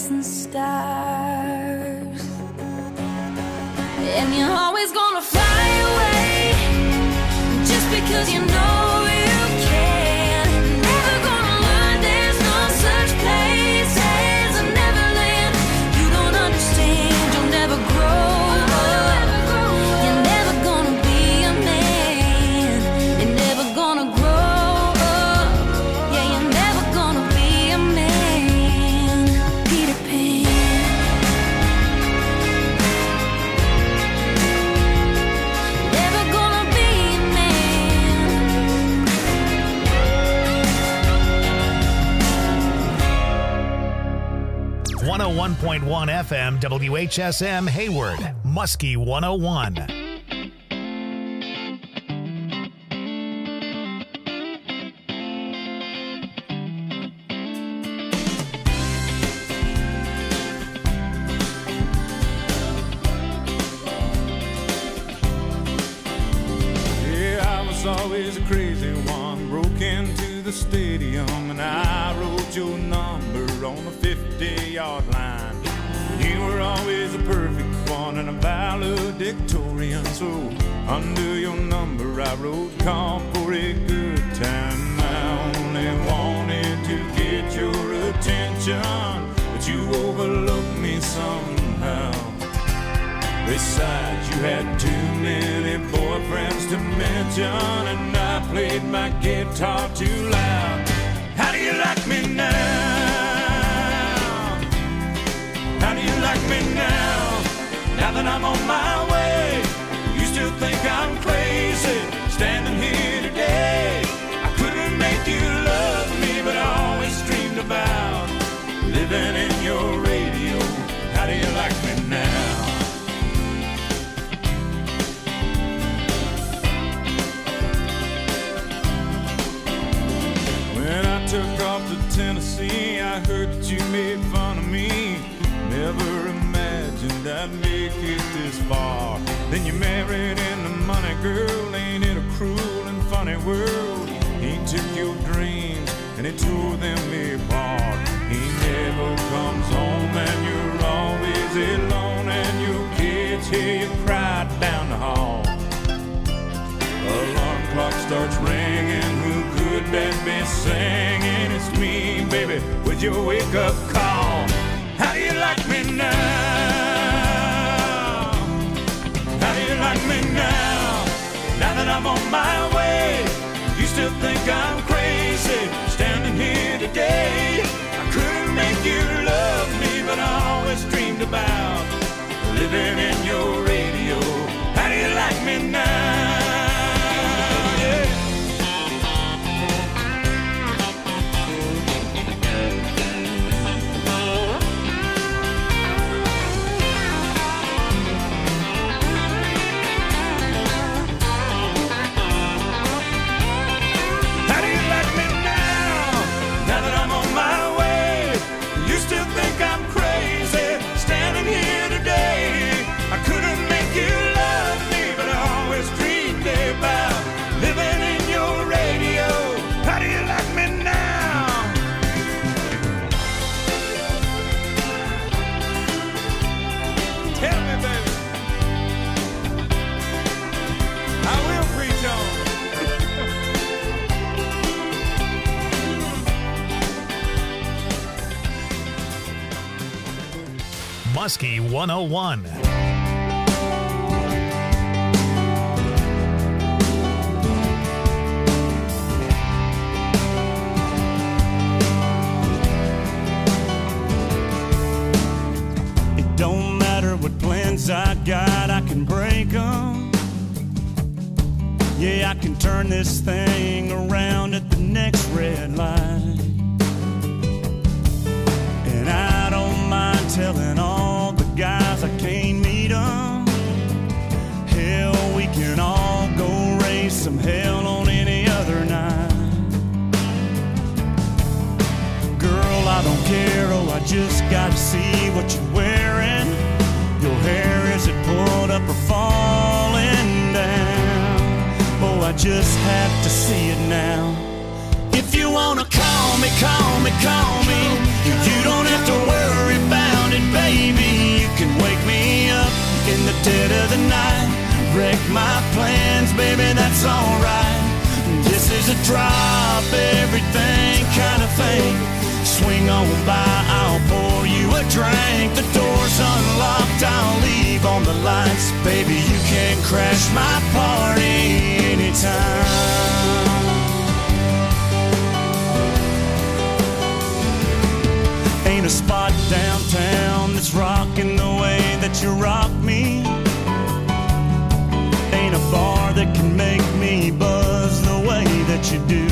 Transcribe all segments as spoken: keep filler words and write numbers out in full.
chasing stars. And you're always gonna fly away just because you know you can. Never gonna learn there's no such place as a Neverland. You don't understand, you'll never grow up. You're never gonna be a man. You're never gonna grow up. Yeah, you're never gonna be a man. Peter Pan. Never gonna be a man. one oh one point one F M W H S M Hayward, Muskie one oh one. Yeah, I was always a crazy one. Broke into the stadium and I wrote your number on the fifty-yard line. You were always a perfect one and a valedictorian. So under your number I wrote, call for a good time. I only wanted to get your attention, but you overlooked me somehow. Besides, you had too many boyfriends to mention, and I played my guitar too loud. How do you like me now? How do you like me now? Now that I'm on my way, you still think I'm crazy, standing here today. I couldn't make you love me, but I always dreamed about living in your radio. How do you like me now? When I took off to Tennessee, I heard that you made fun of me. Never imagined I'd make it this far. Then you married into money, girl. Ain't it a cruel and funny world? He took your dreams and he tore them apart. He never comes home and you're always alone, and your kids hear you cry down the hall. Alarm clock starts ringing, who could that be singing? It's me, baby, with your wake-up call. How do you like me now? How do you like me now? Now that I'm on my way, you still think I'm crazy, standing here today. I couldn't make you love me, but I always dreamed about living in your radio. How do you like me now? Muskie one oh one. It don't matter what plans I got, I can break them. Yeah, I can turn this thing around at the next red light. And I don't mind telling all the guys I can't meet them. Hell, we can all go raise some hell on any other night. Girl, I don't care, oh, I just gotta see what you're wearing. Your hair, is it pulled up or falling down? Oh, I just have to see it now. If you wanna call me, call me, call me. You don't have to worry about dead of the night. Wreck my plans, baby, that's alright. This is a drop everything kind of thing. Swing on by, I'll pour you a drink. The door's unlocked, I'll leave on the lights. Baby, you can crash my party anytime. Ain't a spot downtown that's rocking the way that you rock me. Ain't a bar that can make me buzz the way that you do.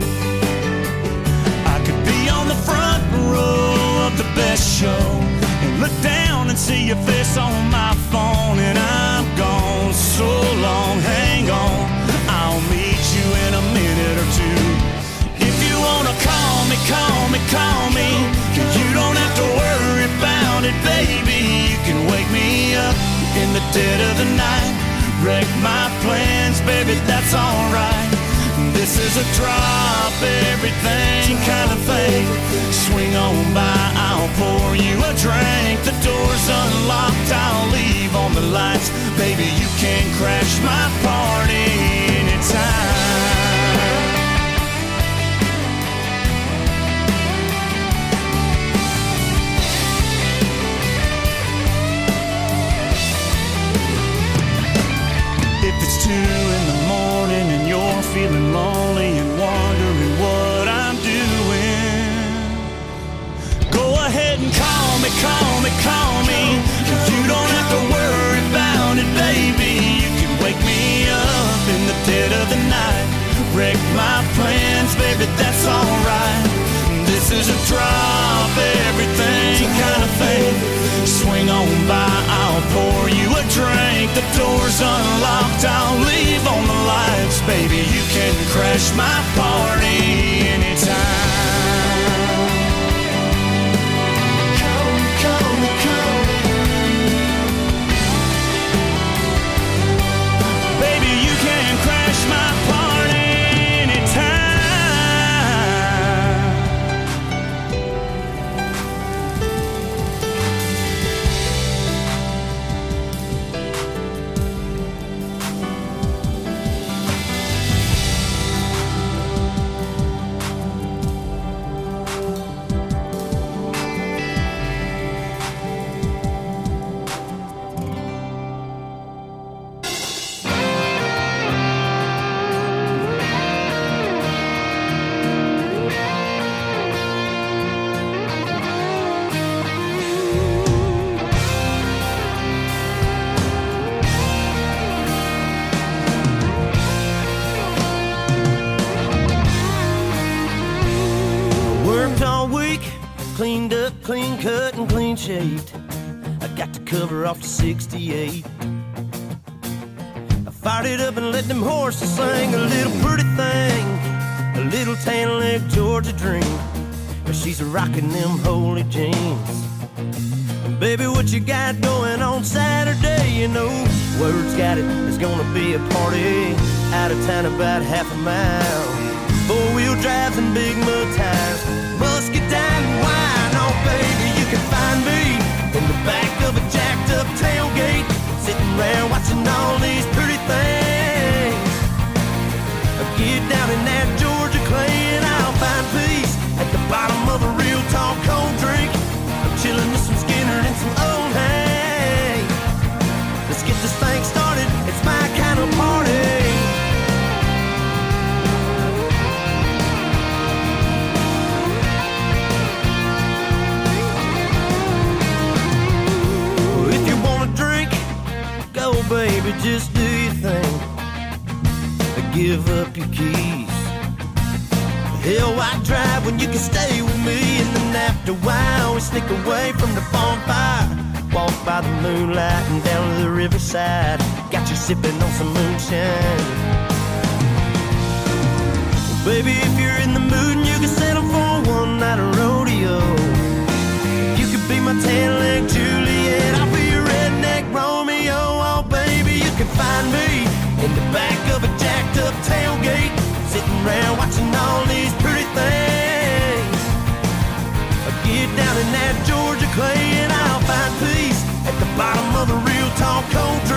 I could be on the front row of the best show and look down and see your face on my phone, and I'm gone so long, hang on, I'll meet you in a minute or two. If you wanna call me, call me, call me, you don't have to worry about it, baby. You can wake me up in the dead of the night. Wreck my plans, baby, that's alright. This is a drop everything kind of thing. Swing on by, I'll pour you a drink. The door's unlocked, I'll leave on the lights. Baby, you can crash my party anytime. If it's two in the morning and you're feeling lonely and wondering what I'm doing, go ahead and call me, call me, call me. You don't have to worry about it, baby. You can wake me up in the dead of the night. Wreck my plans, baby, that's alright. This is a drop everything kind of thing. Swing on by, I'll pour you a drink. The door's unlocked, I'll leave on the lights. Baby, you can crash my party anytime. Come, come, come. Baby, you can crash my party anytime. Cleaned up, clean cut, and clean shaved. I got the cover off the sixty-eight. I fired it up and let them horses sing. A little pretty thing, a little tan leg Georgia dream. But she's rocking them holy jeans. And baby, what you got going on Saturday? You know, word's got it, there's gonna be a party out of town about half a mile. Four-wheel drives and big mud tires, muscadine and wine. Oh, baby, you can find me in the back of a jacked-up tailgate, sitting around watching all these pretty things. Get down in that Georgia clay and I'll find peace at the bottom of a real tall cold drink. I'm chilling with some Skinner and some old hay. Let's get this thing started, it's my kind of party. Baby, just do your thing. Give up your keys. Hell, why drive when you can stay with me? And then after a while, we sneak away from the bonfire. Walk by the moonlight and down to the riverside. Got you sipping on some moonshine. Well, baby, if you're in the mood and you can settle for one night of rodeo, you could be my tan-leg Juliet, I'll be your redneck Romeo. Oh, baby, you can find me in the back of a jacked-up tailgate, sitting around watching all these pretty things. I get down in that Georgia clay and I'll find peace at the bottom of a real tall cold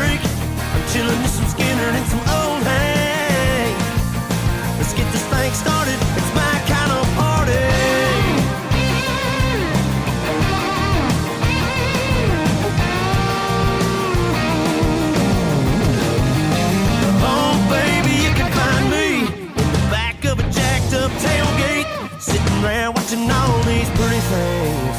things.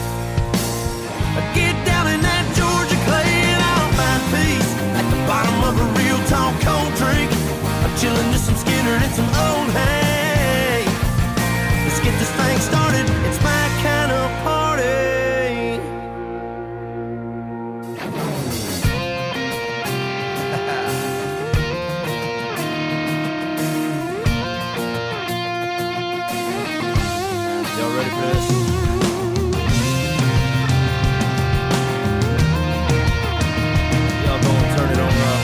I get down in that Georgia clay and I'll find peace at the bottom of a real tall cold drink. I'm chilling to some Skinner and some old hay. Let's get this thing started. It's my kind of party. Y'all ready for this? Y'all gonna turn it on up.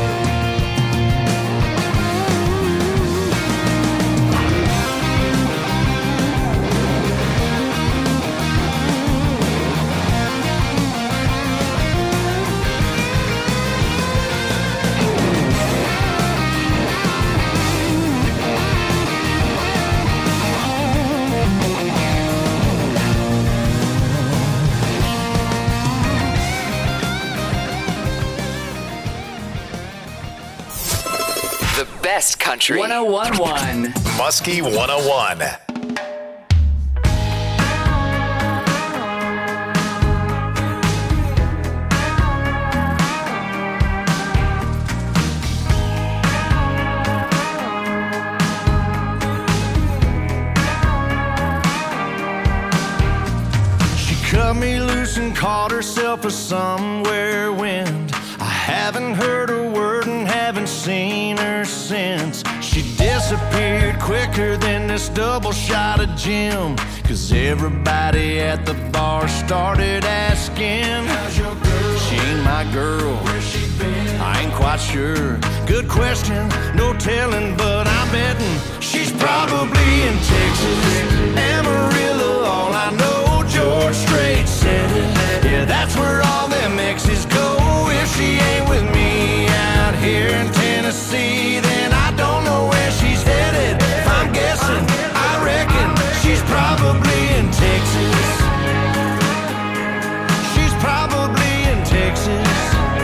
The best country. one oh one point one. Muskie one oh one. She cut me loose and caught herself a somewhere wind. I haven't heard a word and haven't seen her since. She disappeared quicker than this double shot of Jim, 'cause everybody at the bar started asking, how's your girl? She ain't my girl. Where's she been? I ain't quite sure. Good question, no telling, but I'm betting she's probably in Texas. Amarillo, all I know, George Strait said it. Yeah, that's where all them exes go. If she ain't with me out here in Tennessee, then I don't know where she's headed. If I'm guessing, I reckon she's probably in Texas. She's probably in Texas.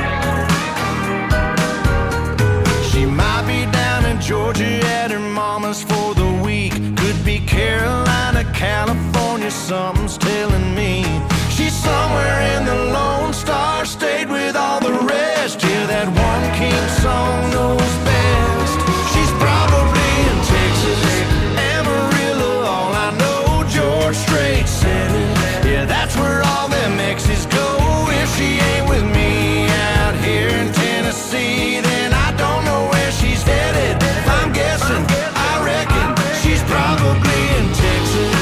She might be down in Georgia at her mama's for the week. Could be Carolina, California, something's telling me. She's somewhere in the Lone Star State with all the rest. Yeah, that one king song knows best. She's probably in Texas. Amarillo, all I know, George Strait said it. Yeah, that's where all them exes go. If she ain't with me out here in Tennessee, then I don't know where she's headed. If I'm guessing, I reckon she's probably in Texas.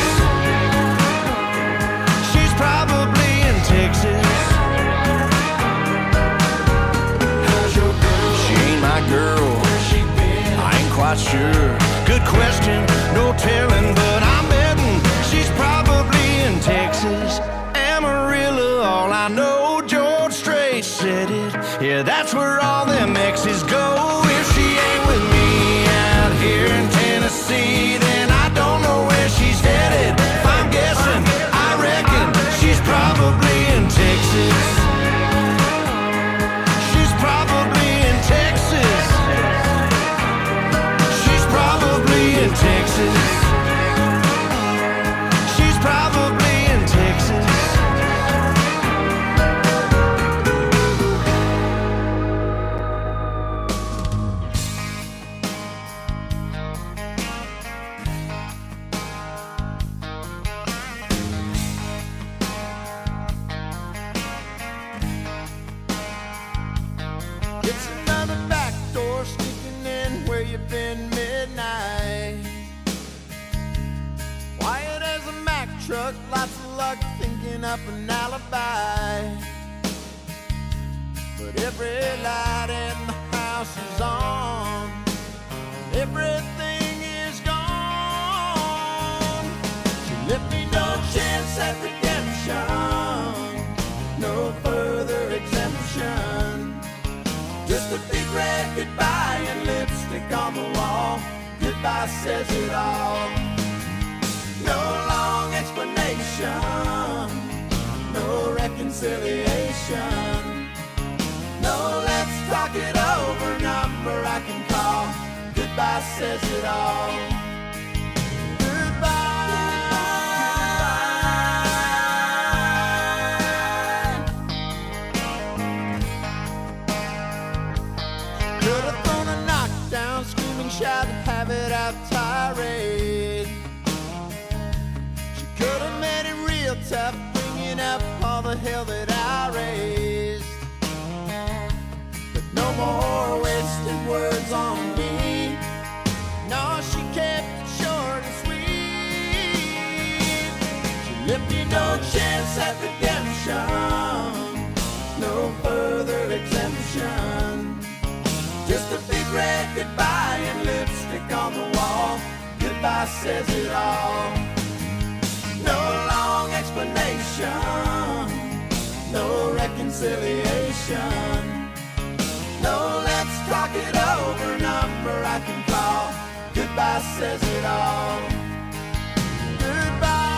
She's probably in Texas. How's your girl? She ain't my girl. Where's she been? I ain't quite sure. Good question, no telling, but I'm betting she's probably in Texas. Amarillo, all I know, George Strait said it. Yeah, that's where all them exes go. If she ain't with me out here in Tennessee, then I don't know where she's headed. If I'm guessing, I reckon she's probably in Texas. She's probably in Texas. She's probably in Texas. She's probably in Texas. It's another back door sneaking in where you've been midnight. Quiet as a Mack truck, lots of luck thinking up an alibi. But every light in the house is on, everything is gone. She left me no chance at redemption, no further exemption. Just a big red goodbye and lipstick on the wall. Goodbye says it all. No long explanation, no reconciliation. No, let's talk it over, number I can call. Goodbye says it all. Goodbye. shout, have it out tirade. She could have made it real tough, bringing up all the hell that I raised. But no more wasted words on me. No, she kept it short and sweet. She left me no chance at redemption, no further exemption. Just a big red goodbye and lipstick on the wall. Goodbye says it all. No long explanation, no reconciliation. No, let's talk it over, number I can call. Goodbye says it all. Goodbye.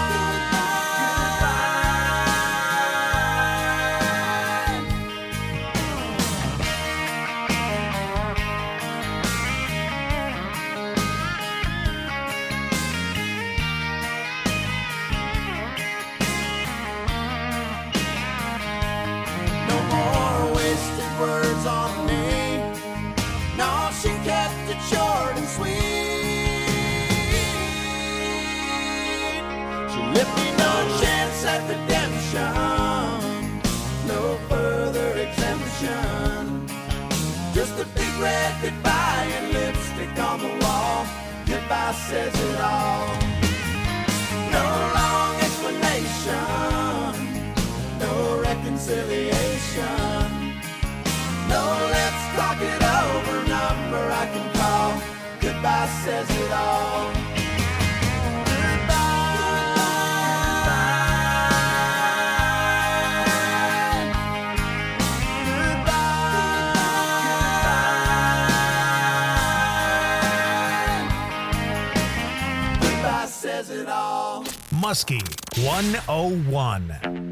No more wasted words on me. No, she kept it short and sweet. She left me no chance at redemption, no further exemption. Just a big red goodbye and lipstick on the wall. Goodbye says it all. No long explanation, no reconciliation. No, let's talk it over, number I can call. Goodbye says it all. Goodbye says it all. Muskie one oh one.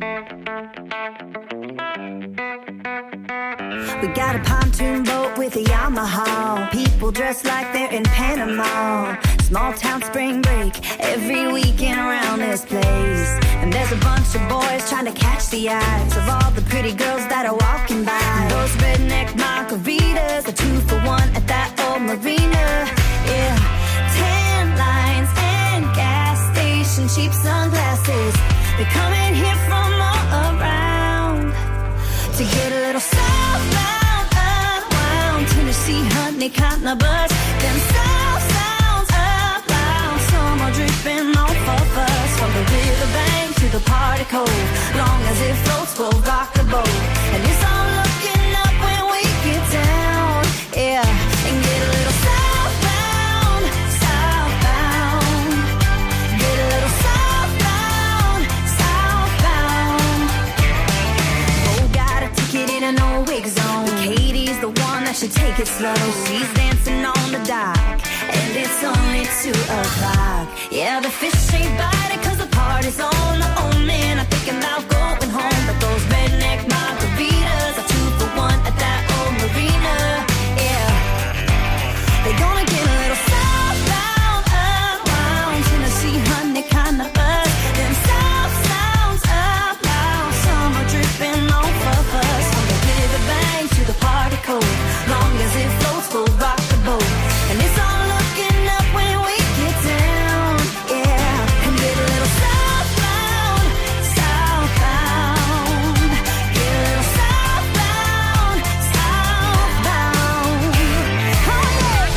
We got a pontoon boat with a Yamaha. People dressed like they're in Panama. Small town spring break every weekend around this place. And there's a bunch of boys trying to catch the eyes of all the pretty girls that are walking by. Those redneck margaritas are two for one at that old marina. Yeah, tan lines and gas station cheap sunglasses. They're coming here from all around to get a little southbound, unwound. Tennessee honey kind of buzz. Them south sounds up loud. Some are dripping off of us. From the riverbank to the party cove. Long as it floats, we'll rock the boat. And it's all looking up when we get down. Yeah, and get a little southbound, southbound. Get a little southbound, southbound. Oh, got a ticket in an old wig zone. Katie's the one that should take it slow. She's dancing on the dock, and it's only two o'clock. Yeah, the fish ain't biting cause the party's on. The old man, I'm thinking about going home. But those redneck margaritas are two for one at that old marina. Yeah, they're gonna get a little southbound, unwound. Tennessee honey kind of buzz. Them south sounds up loud. Some are dripping off of us. From the riverbank to the party cove. Long as it floats, we'll rock the boat. And it's all looking up when we get down. Yeah, and get a little southbound, southbound. Get a little southbound, southbound. Oh, yeah.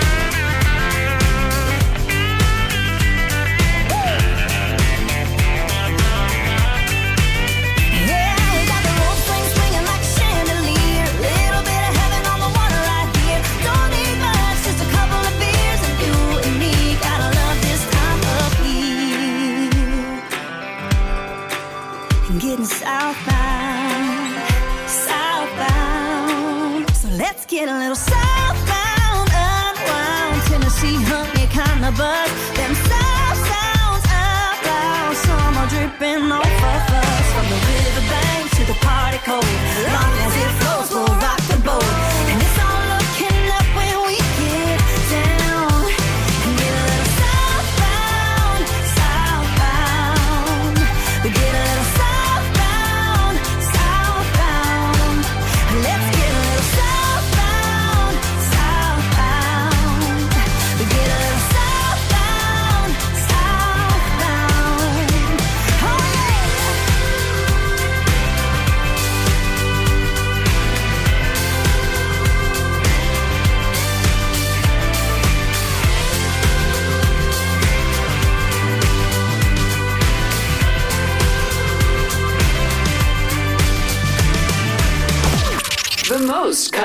Yeah, we got the rope swing swinging like a chandelier. Little bit of heaven on the water right here. Don't need much, just a couple of beers, and you and me gotta love this time of year. And getting southbound, southbound. So let's get a little southbound, unwound. Tennessee honey kind of buzz. Them south sounds up loud. Some are dripping off of us. From the riverbank to the party cove. Long as it flows, we'll rock the boat. And it's all looking up when we get down. And get a little southbound, southbound. We get a little southbound, southbound. Let's get a little southbound, southbound.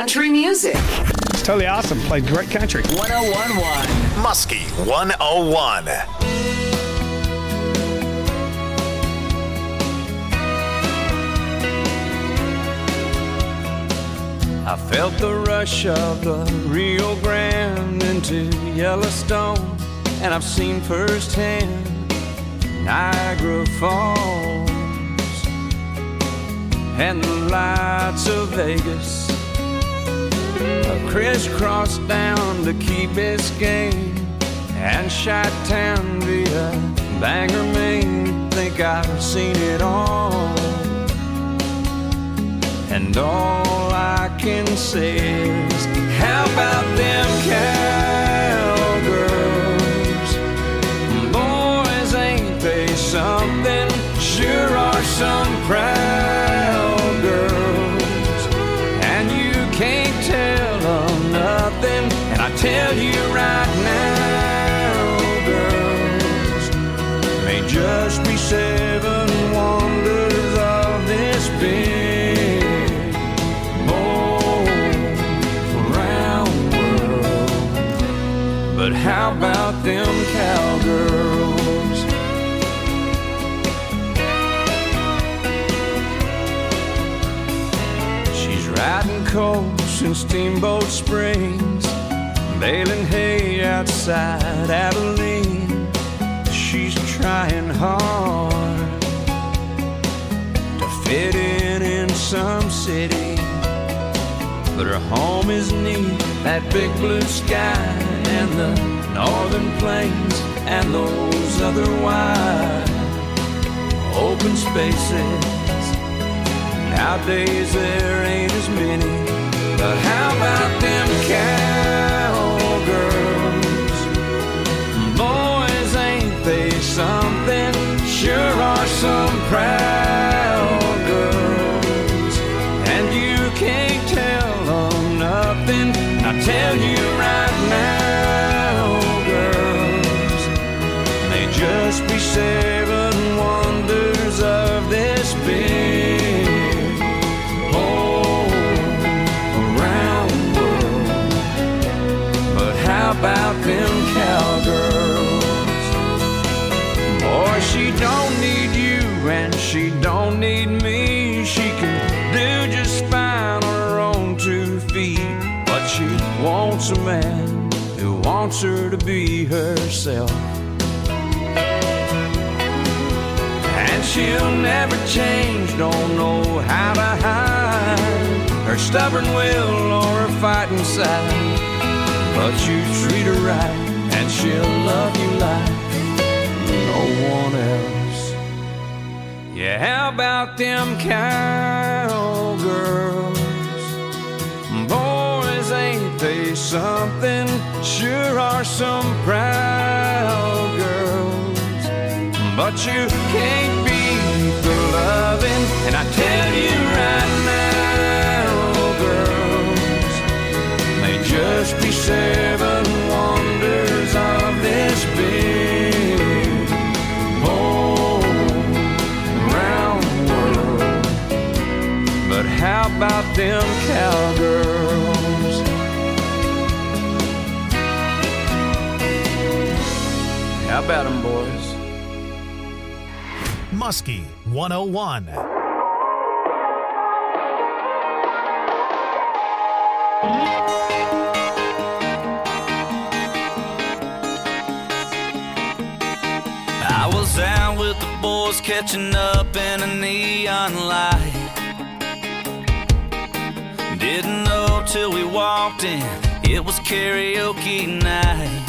country music. It's totally awesome. Played great country. one oh one point one. Muskie one oh one. I felt the rush of the Rio Grande into Yellowstone, and I've seen firsthand Niagara Falls and the lights of Vegas. I crisscrossed down to Key Biscayne and Chi-Town via Bangor, Maine. Think I've seen it all, and all I can say is, how about them cowgirls? Boys, ain't they something? Sure are some proud girls, and you can't tell them nothing. And I tell you right now, girls, may just be seven wonders of this big but how about them cowgirls? She's riding coast in Steamboat Springs, baling hay outside Abilene. She's trying hard to fit in in some city, but her home is neat, that big blue sky and the northern plains and those other wide open spaces. Nowadays there ain't as many, but how about them cowgirls? Boys, ain't they something? Sure are some proud girls, and you can't tell them nothing. I tell you right now, girls, may just be seven wonders of this big whole around world. But how about them cowgirls? Boy, she don't need you and she don't need me. She can do just fine on her own two feet, but she wants a man who wants her to be herself. And she'll never change, don't know how to hide her stubborn will or her fighting side. But you treat her right and she'll love you like no one else. Yeah, how about them cowgirls? Boys, ain't they something? Sure are some proud girls, but you can't beat the loving. And I tell you right now, girls, may just be seven wonders of this big whole round world. But how about them cowgirls? How about them, boys? Muskie one oh one. I was out with the boys catching up in a neon light. Didn't know till we walked in, it was karaoke night.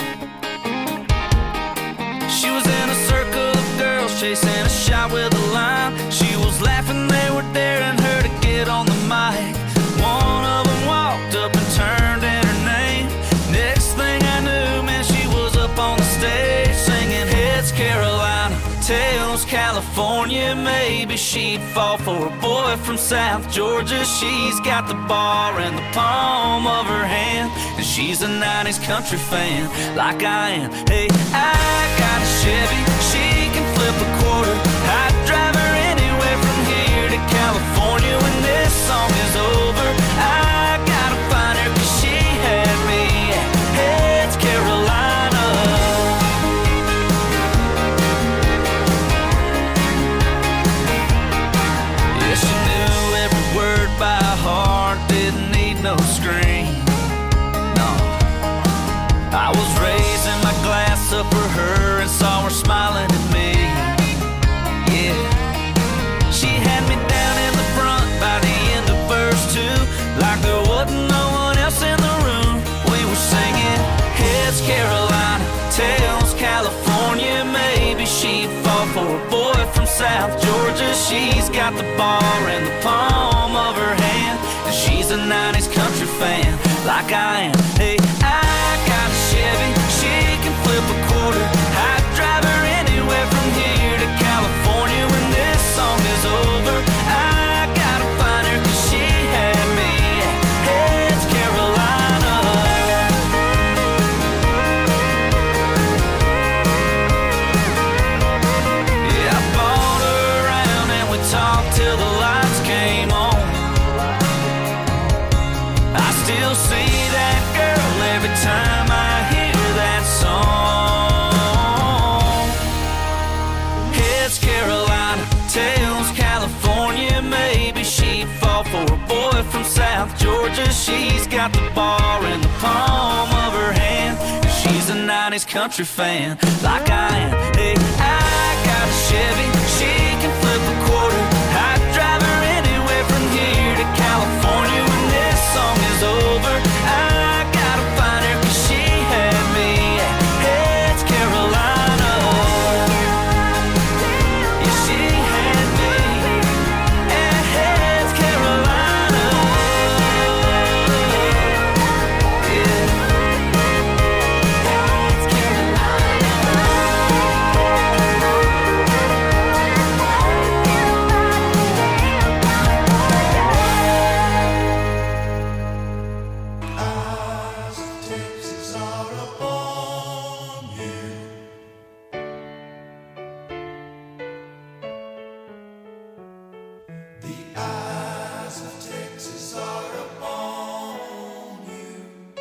She was in a circle of girls chasing a shot with a line. She was laughing, they were daring her to get on the mic. One of them walked up and turned in her name. Next thing I knew, man, she was up on the stage singing Heads Carolina, Tails California. Maybe she'd fall for a boy from South Georgia. She's got the bar in the palm of her hand, and she's a nineties country fan like I am. Hey, I got a Chevy, she can flip a quarter. I'd drive her anywhere from here to California. When this song is over, I got a South Georgia. She's got the bar in the palm of her hand, and she's a nineties country fan like I am. Hey, I got a Chevy, she can flip a quarter. I'd drive her anywhere from here to California when this song is over. I gotta find her 'cause she had me. Hey, it's Carolina. Yeah, I bought her around and we talked till the lights came on. I still see that girl every time I hear that song. It's Carolina, tells California, maybe she'd fall for a boy from South Georgia. She's got the bar in the palm of her hand, and she's a nineties country fan like I am. Hey, I got a Chevy, she can flip a quarter. I'd drive her anywhere from here to California when this song is over. I gotta find her 'cause she had me. Hey, it's Carolina. Yeah, she had me. Hey, it's Carolina. Yeah. It's Eyes of Texas are upon you. The eyes of Texas are upon you.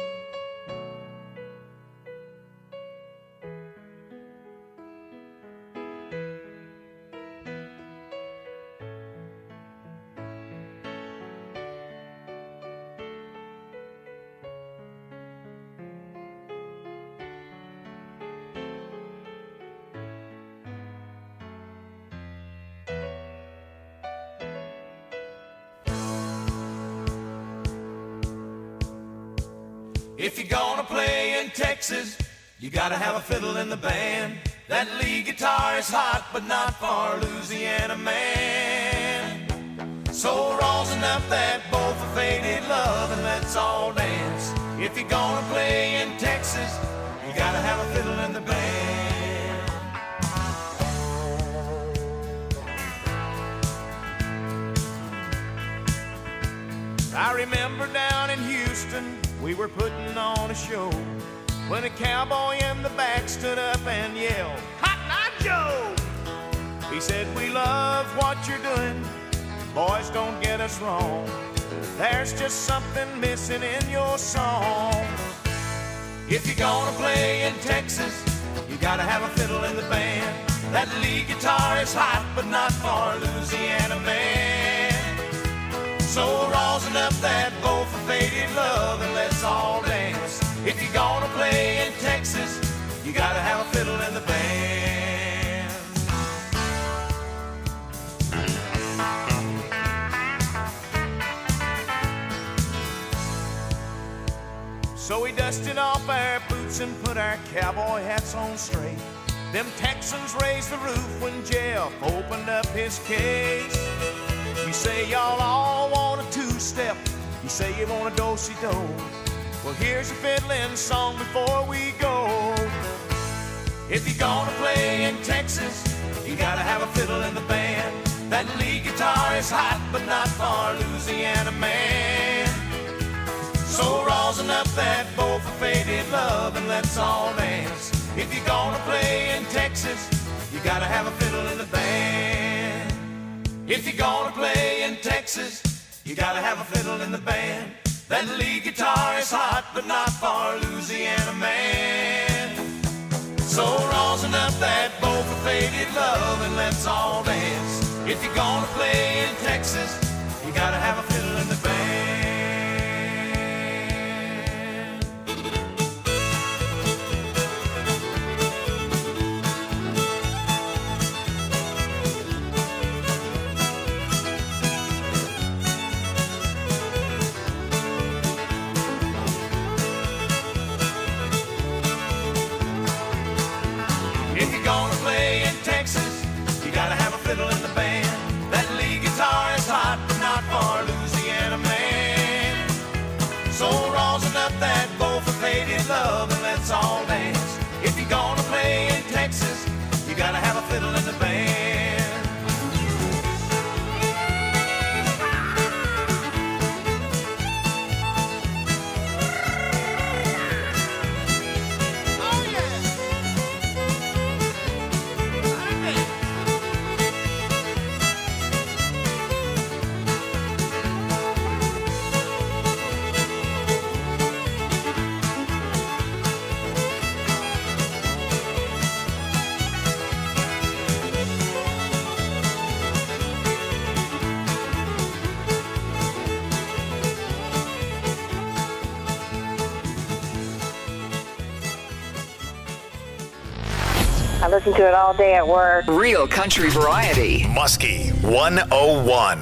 If you're gonna play in Texas, you gotta have a fiddle in the band. That lead guitar is hot, but not for Louisiana man. So rosin up that bowl for faded love and let's all dance. If you're gonna play in Texas, you gotta have a fiddle in the band. I remember down in Houston, we were putting on a show when a cowboy in the back stood up and yelled, "Cotton Eye Joe!" He said, "We love what you're doing, boys, don't get us wrong. There's just something missing in your song. If you're gonna play in Texas, you gotta have a fiddle in the band. That lead guitar is hot, but not for Louisiana man. So rosin up that bowl for faded love and let's all dance. If you're gonna play in Texas, you gotta have a fiddle in the band." So we dusted off our boots and put our cowboy hats on straight. Them Texans raised the roof when Jeff opened up his case. You say y'all all want a two-step, you say you want a do-si-do. Well, here's a fiddling song before we go. If you're gonna play in Texas, you gotta have a fiddle in the band. That lead guitar is hot, but not for Louisiana man. So rosin up that bowl for faded love and let's all dance. If you're gonna play in Texas, you gotta have a fiddle in the band. If you're gonna play in Texas, you gotta have a fiddle in the band. That lead guitar is hot, but not for Louisiana man. So rosin up that bowl for faded love and let's all dance. If you're gonna play in Texas, you gotta have a fiddle in the band. If you're gonna play in Texas, you gotta have a fiddle in love and let's all dance. If you're gonna play in Texas, you gotta have a fiddle in the band. I listen to it all day at work. Real country variety. Muskie one oh one.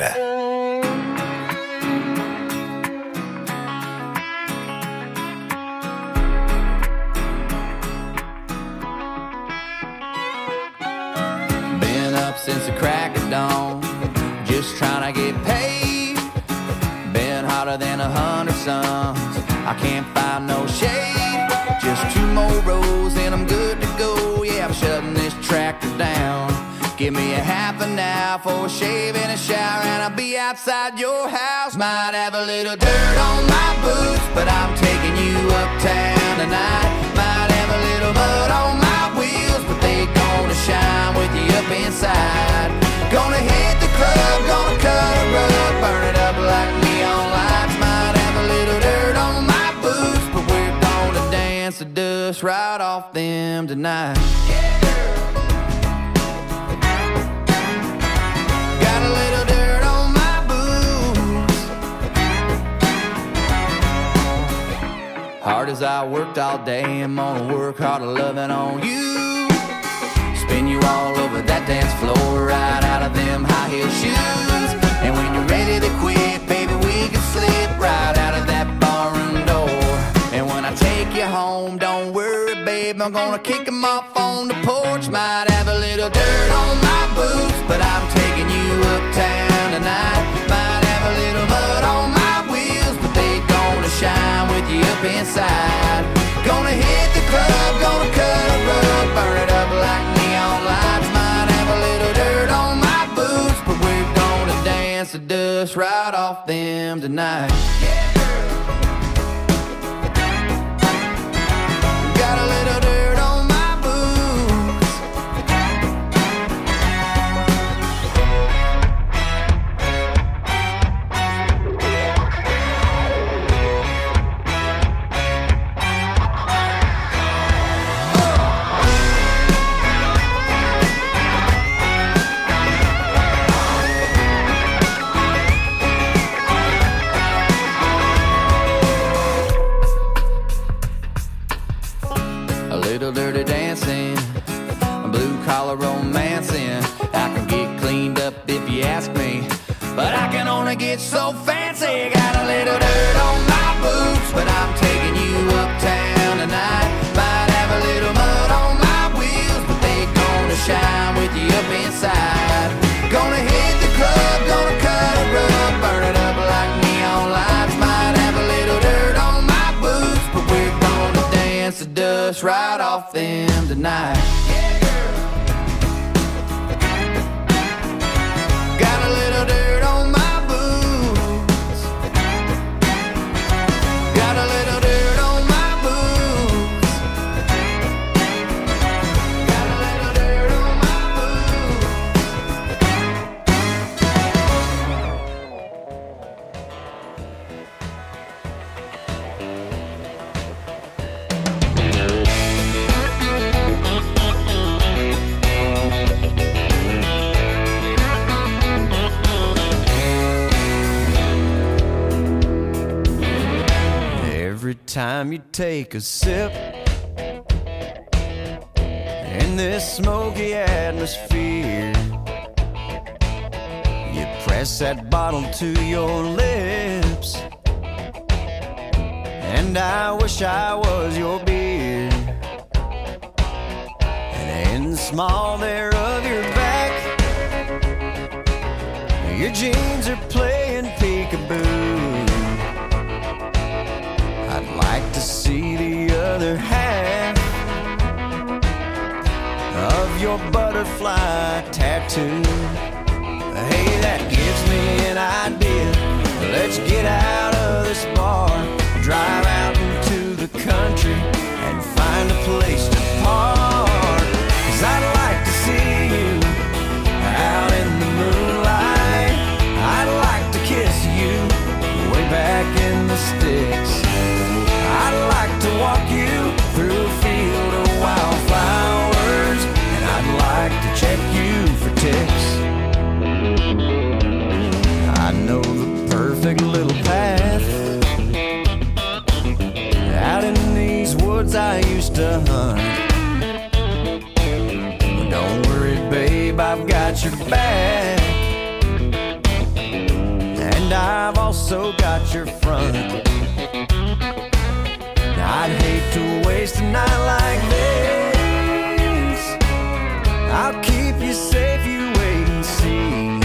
Been up since the crack of dawn, just trying to get paid. Been hotter than a hundred suns, I can't find no shade. Just two more rows and I'm good to go. Yeah, I'm shutting this tractor down. Give me a half an hour for a shave and a shower, and I'll be outside your house. Might have a little dirt on my boots, but I'm taking you uptown tonight. Might have a little mud on my wheels, but they gonna shine with you up inside. Gonna hit the club, gonna cut a rug, burn it up like neon lights. Might have a little dirt on my boots, but we're gonna dance the dust right off them tonight. Got a little dirt on my boots. Hard as I worked all day, I'm gonna work harder loving on you. Spin you all over that dance floor, right out of them high heel shoes. And when you're ready to quit, baby, we can slip right out of that barroom door. And when I take you home, don't worry, babe, I'm gonna kick them off on the porch. Might have a little dirt on my boots, but I'm taking you uptown tonight. Might have a little mud on my wheels, but they gonna shine with you up inside. Gonna hit the club, gonna cut a rug, burn it up like neon lights. Might have a little dirt on my boots, but we're gonna dance the dust right off them tonight. Got a little dirt on my boots. A little dirty dancing, a blue collar romancing. I can get cleaned up if you ask me, but I can only get so fancy. Got a little dirt on my boots, but I'm taking you uptown tonight. Might have a little mud on my wheels, but they gonna shine with you up inside. Gonna hit the club, gonna cut a rug, burn it up like neon lights. Might have a little dirt on my boots, but we're gonna dance the dust right off them tonight. Got a little dirt on my boots. Got a little dirt on my boots. Got a little dirt on my boots. Every time you take a sip in this smoky atmosphere, you press that bottle to your lips, and I wish I was your beer. And in the small there of your back, your jeans are playing peekaboo. I'd like to see the other of your butterfly tattoo. Hey, that gives me an idea. Let's get out of this bar, drive out into the country, and find a place to park. 'Cause I'd like to see you out in the moonlight. I'd like to kiss you way back in the sticks. I'd like to walk you through a field of wildflowers, and I'd like to check you for ticks. I know the perfect little path out in these woods I used to hunt. But don't worry, babe, I've got your back, and I've also got your front. I'd hate to waste a night like this. I'll keep you safe, you wait and see.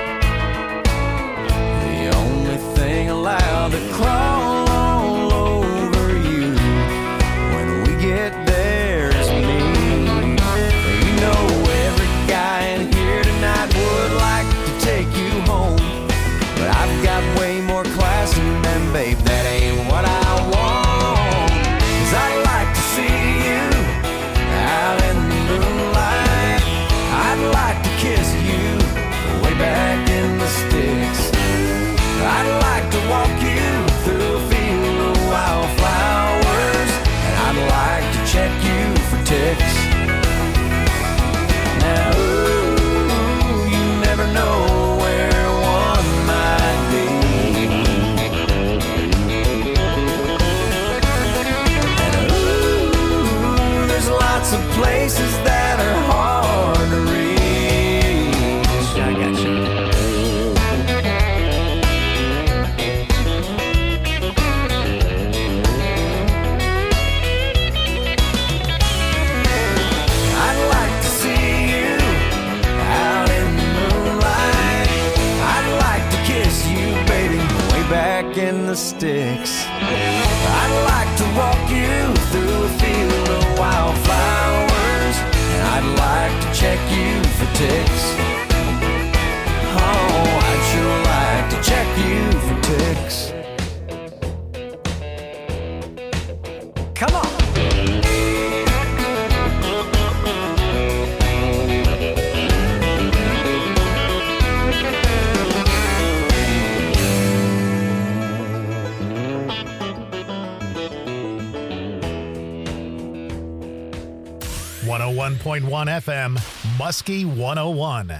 The only thing allowed to crawl all over you when we get there is me. You know every guy in here tonight would like to take you home, but I've got way more class in them, babe, that ain't what I want. I'd like to see you out in the moonlight. I'd like to kiss you way back in the sticks. I'd like to walk you through a field of wildflowers, and I'd like to check you for ticks. Now, ooh, you never know where one might be. Lots of places that are hard to reach. I got you. I'd like to see you out in the moonlight. I'd like to kiss you, baby, way back in the sticks. I'd like to walk you through a field of wildflowers, and I'd like to check you for ticks. Oh, I'd sure like to check you for ticks. Come on. one oh one point one F M, Muskie one oh one.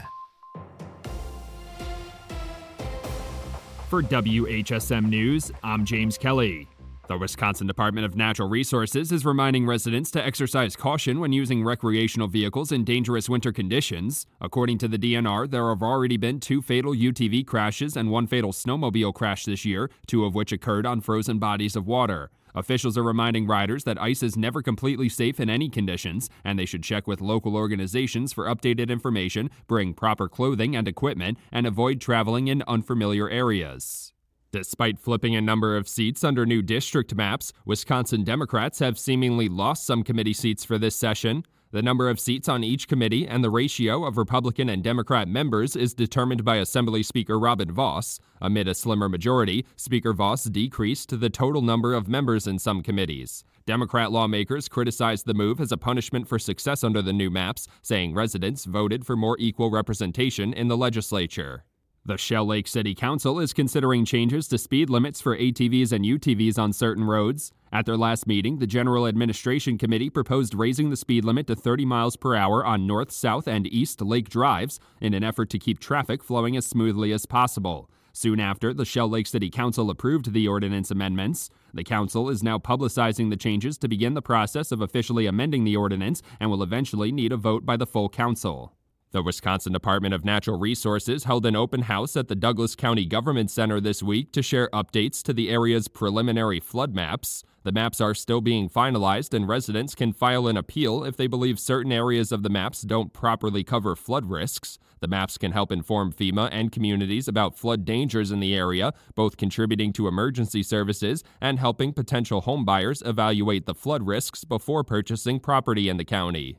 For W H S M News, I'm James Kelly. The Wisconsin Department of Natural Resources is reminding residents to exercise caution when using recreational vehicles in dangerous winter conditions. According to the D N R, there have already been two fatal U T V crashes and one fatal snowmobile crash this year, two of which occurred on frozen bodies of water. Officials are reminding riders that ice is never completely safe in any conditions, and they should check with local organizations for updated information, bring proper clothing and equipment, and avoid traveling in unfamiliar areas. Despite flipping a number of seats under new district maps, Wisconsin Democrats have seemingly lost some committee seats for this session. The number of seats on each committee and the ratio of Republican and Democrat members is determined by Assembly Speaker Robin Vos. Amid a slimmer majority, Speaker Vos decreased the total number of members in some committees. Democrat lawmakers criticized the move as a punishment for success under the new maps, saying residents voted for more equal representation in the legislature. The Shell Lake City Council is considering changes to speed limits for A T Vs and U T Vs on certain roads. At their last meeting, the General Administration Committee proposed raising the speed limit to thirty miles per hour on north, south, and east Lake Drives in an effort to keep traffic flowing as smoothly as possible. Soon after, the Shell Lake City Council approved the ordinance amendments. The council is now publicizing the changes to begin the process of officially amending the ordinance and will eventually need a vote by the full council. The Wisconsin Department of Natural Resources held an open house at the Douglas County Government Center this week to share updates to the area's preliminary flood maps. The maps are still being finalized, and residents can file an appeal if they believe certain areas of the maps don't properly cover flood risks. The maps can help inform FEMA and communities about flood dangers in the area, both contributing to emergency services and helping potential homebuyers evaluate the flood risks before purchasing property in the county.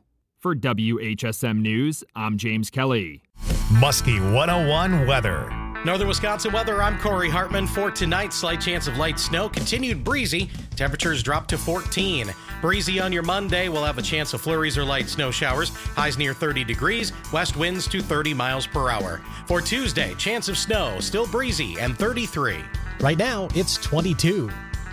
For W H S M News, I'm James Kelly. Muskie one oh one weather. Northern Wisconsin weather, I'm Corey Hartman. For tonight, slight chance of light snow, continued breezy. Temperatures drop to fourteen. Breezy on your Monday, we'll have a chance of flurries or light snow showers. Highs near thirty degrees, west winds to thirty miles per hour. For Tuesday, chance of snow, still breezy and thirty-three. Right now, it's twenty-two.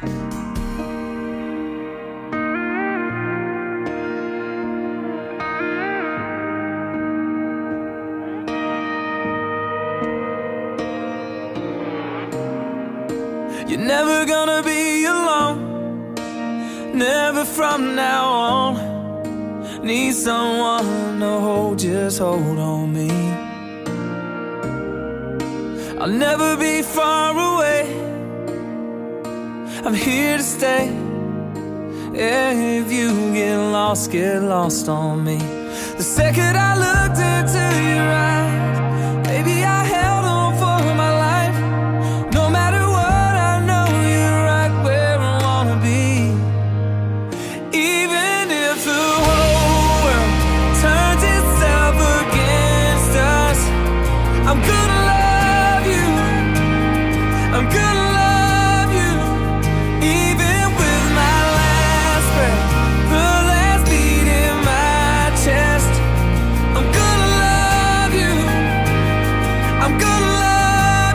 You're never gonna be alone, never from now on. Need someone to hold, just hold on me. I'll never be far away, I'm here to stay. If you get lost, get lost on me. The second I looked into your eyes, baby, I held on for my life. No matter what, I know you're right where I wanna be. Even if the whole world turns itself against us, I'm gonna love you, I'm gonna love you. Even with my last breath, the last beat in my chest, I'm gonna love you, I'm gonna love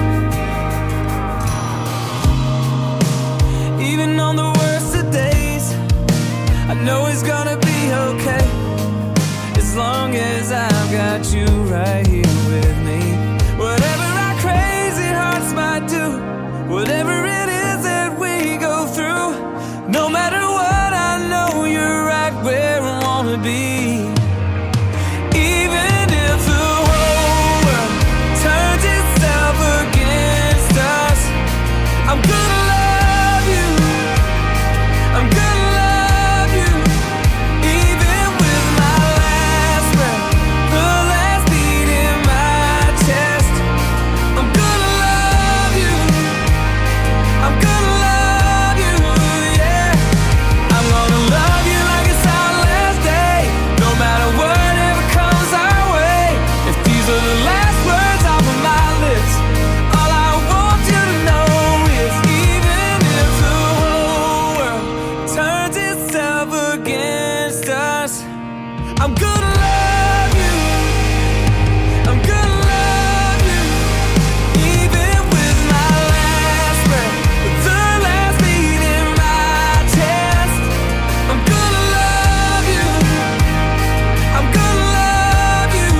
you. Even on the worst of days, I know it's gonna be okay, as long as I've got you right here with me. Whatever our crazy hearts might do, whatever it is that we go through, no matter what, I know you're right where I wanna be. Even if the whole world turns itself against us, I'm gonna love you, I'm gonna love you. Even with my last breath, the last beat in my chest, I'm gonna love you, I'm gonna love you, yeah. I'm gonna love you like it's our last day, no matter whatever comes our way. If these are the last words off of my lips, all I want you to know is, even if the whole world turns itself against us, I'm gonna love you, I'm gonna love you. Even with my last breath, the last beat in my chest, I'm gonna love you, I'm gonna love you.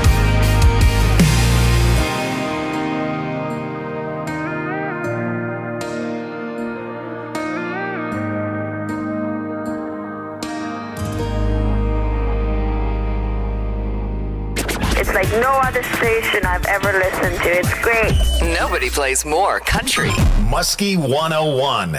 It's like no other station I've ever listened to. It's great. Nobody plays more country. Muskie one oh one.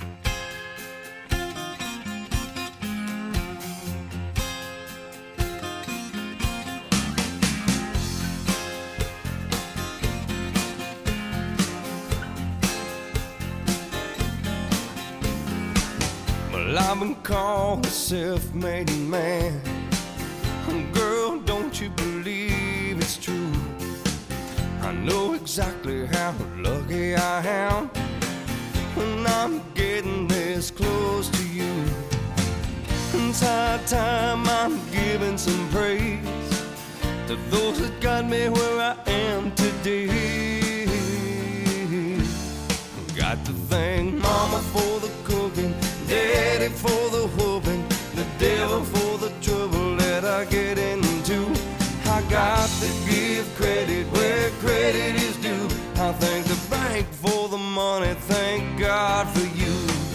Well, I've been called a self-made man. Girl, don't you believe it's true? I know exactly how lucky I am when I'm getting this close to you. It's high time I'm giving some praise to those that got me where I am today. Got to thank Mama for the cooking, Daddy for the whooping, the devil for the trouble that I get into. I got to give credit where credit is due. I thank the bank for the money, thank God for you.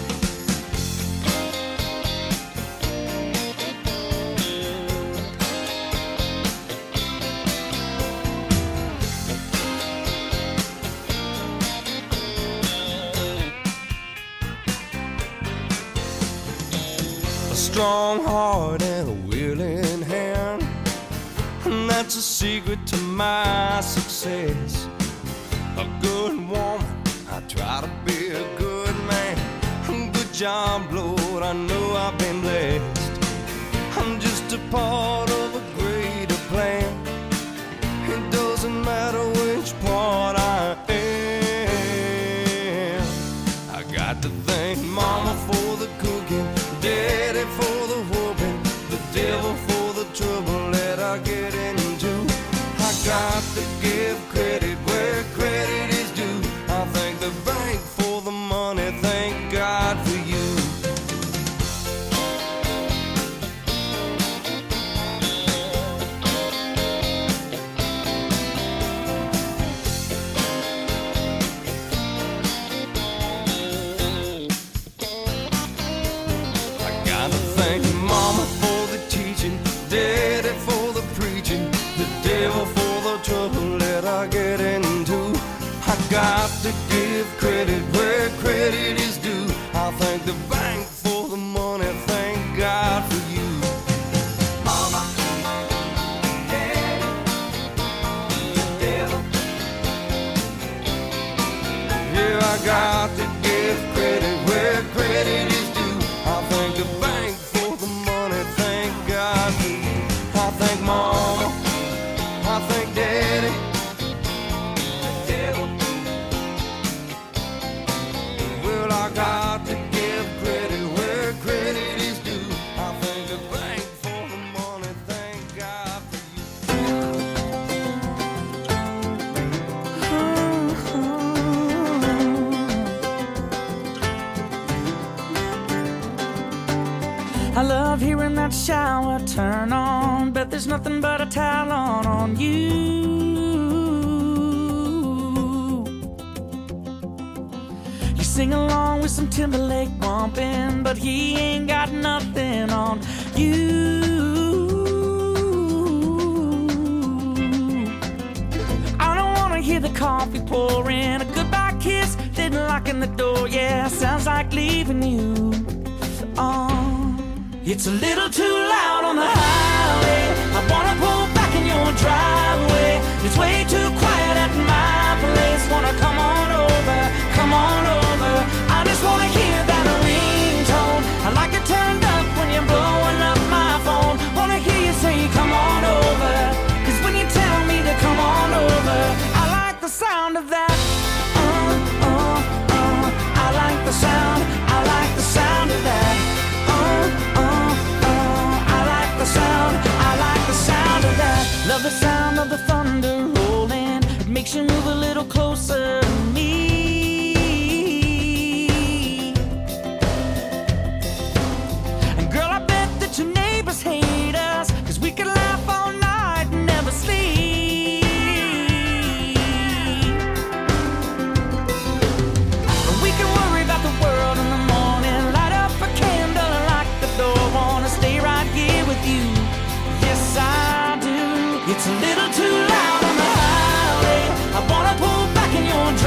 A strong heart and a willing hand, and that's a secret to my success. A good woman, I try to be a good man. Good job, Lord, I know I've been blessed. I'm just a part of a greater plan. It doesn't matter which part I am. I got to thank Mama for the cooking, Daddy for the whooping, the devil for the trouble that I get into. I got to give credit where credit is due. I thank the bank for the money, thank God for you. Daddy for the preaching, the devil for the trouble that I get into. I got to give credit where credit is due. I thank the bank for the money, thank God for you. Mama, Daddy, the devil. Yeah, I got to give credit where credit is due. I thank the bank for the money, thank God for you. I thank Mama, I thank Daddy, the devil. Well, I got to give credit where credit is due. I thank the bank for the money, thank God for I love hearing that shower turn on, but there's nothing but a towel on on you. You sing along with some Timberlake bumping, but he ain't got nothing on you. I don't wanna hear the coffee pouring, a goodbye kiss, then locking the door. Yeah, sounds like leaving you. Oh, it's a little too loud on the highway. I wanna pull back in your driveway. It's way too quiet at my place. Wanna come on over, come on over. I just wanna hear that ringtone. I like it turned up when you're blowing up my phone. Wanna hear you say come on over, 'cause when you tell me to come on over, I like the sound of that. Uh, uh, uh. I like the sound, I like the sound of that. Sound, I like the sound of that. Love the sound of the thunder rolling. It makes you move a little closer to me. And girl, I bet that your neighbors hate us, 'cause we can laugh all night and never sleep. And we can worry about the world in the morning. Light up a candle and lock the door. Wanna stay right here with you. Yes, I do. It's a little too loud on the highway. I wanna pull back in your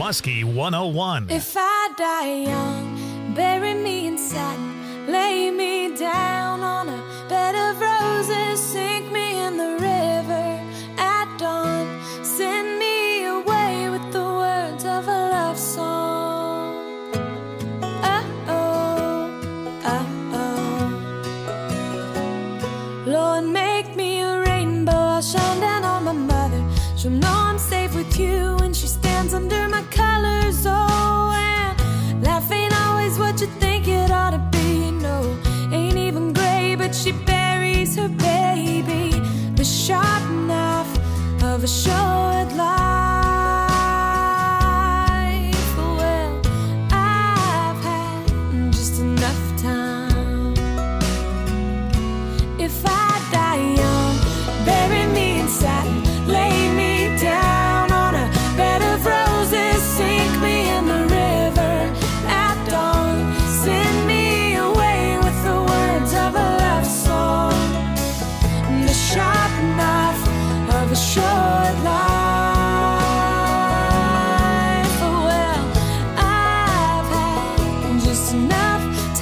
Muskie one oh one. If I die young, bury me in satin, lay me down on a bed of roses, sink me in the river at dawn, send me away with the words of a love song. Uh-oh, uh-oh. Lord, make me a rainbow, I'll shine down on my mother. She'll know I'm safe with you when she stands under my colors. Oh, and life ain't always what you think it ought to be. No, ain't even gray, but she buries her baby. The sharp knife of a short life. Well, I've had just enough time. If I die young, bury me in satin, lay me down on a bed of roses, sink me in the river at dawn, send me away with the words of a love song. The sharp knife of a short life. Well, I've had just enough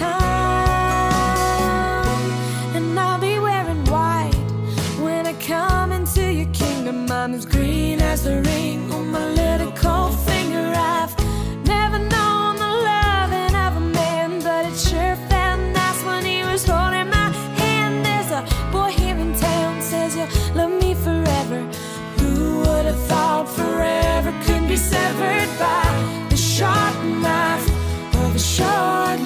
time, and I'll be wearing white when I come into your kingdom. I'm as green as the ring on my little cold finger. I've never known the loving of a man, but it sure felt nice when he was holding my hand. There's a boy here in town says you'll love me forever. Who would have thought forever could be severed by the sharp knife of a short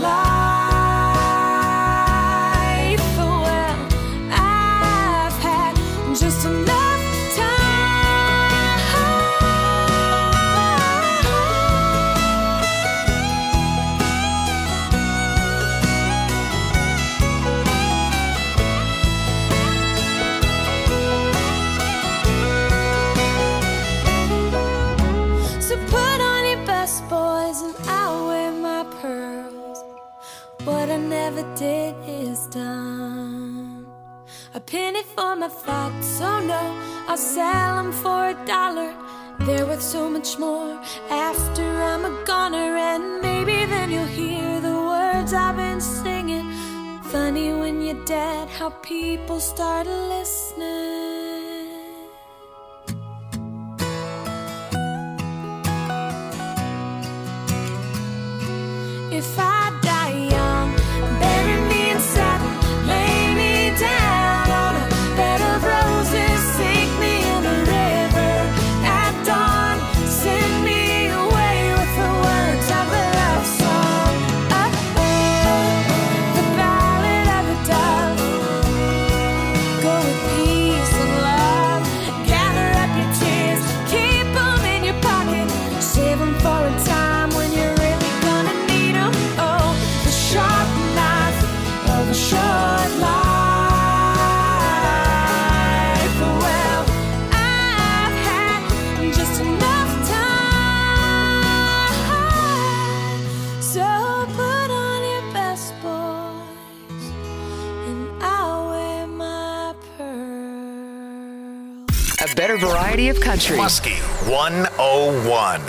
life? Well, I've had just enough So put on your best boys and I'll wear my pearls. What I never did is done. A penny for my thoughts, oh no, I'll sell them for a dollar. They're worth so much more after I'm a goner. And maybe then you'll hear the words I've been singing. Funny when you're dead how people start listening. If I die young, bury me in satin, lay me down on a bed of roses, sink me in the river at dawn, send me away with the words of a love song. Uh-oh, the ballad of a dove. Go with peace and love, gather up your tears, keep them in your pocket, save them for a time when you're really gonna need them. Oh, the sharp knife of a short life. Well, I've had just enough time. So put on your best boys and I'll wear my pearl. A better variety of country. Muskie one oh one.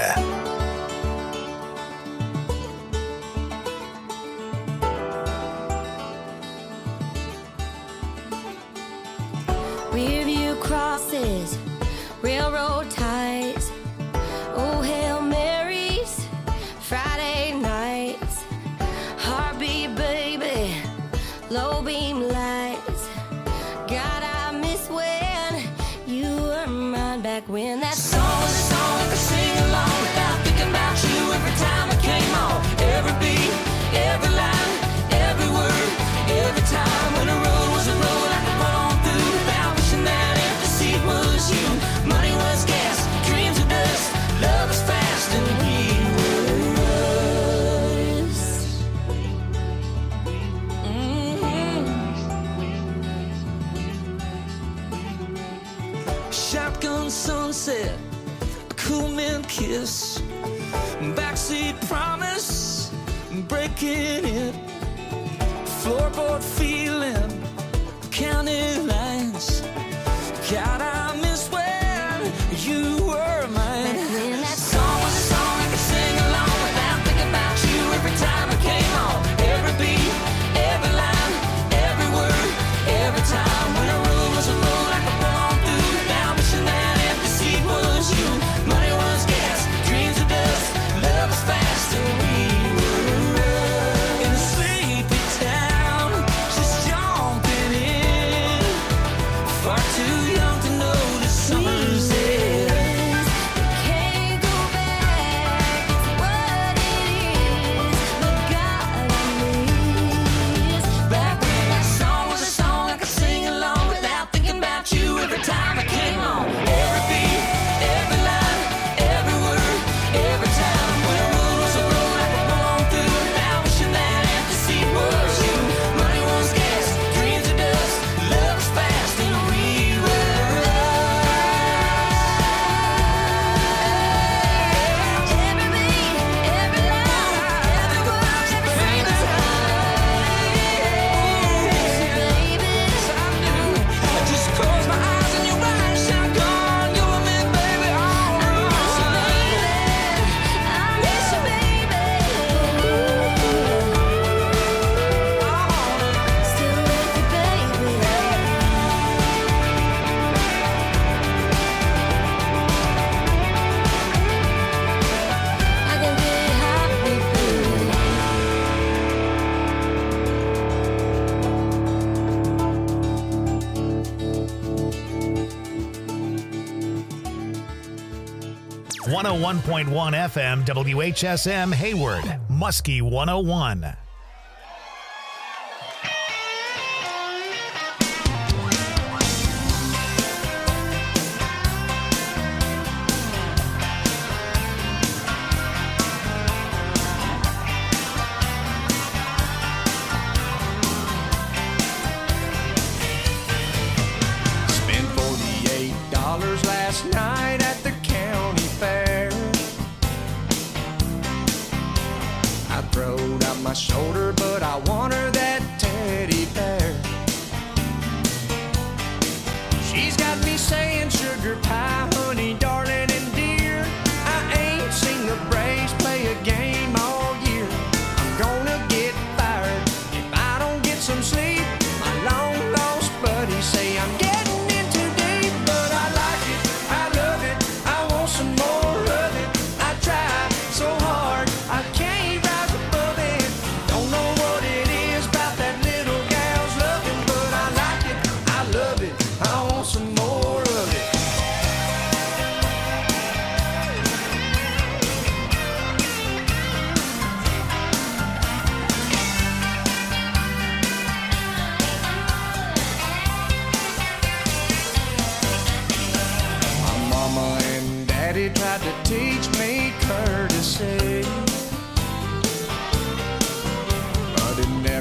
Rearview crosses, railroad ties, oh Hail Marys, Friday nights, heartbeat baby, low beam lights. God, I miss when you were mine back when that song was a song I could sing along without thinking about you every time it came on. Every beat, every line, every word, every time when a road was a road I could run on through without wishing that empty seat was you. Money was gas, dreams were dust, love was fast and we were us. Mm-hmm. Shotgun sunset, a cool man kiss, backseat promise, breaking it, floorboard feeling, counting lines. God, I miss when you were mine. Back when that song was a song I could one oh one point one F M, W H S M, Hayward, Muskie one oh one. Last night at the county fair, I throwed out my shoulder, but I won her.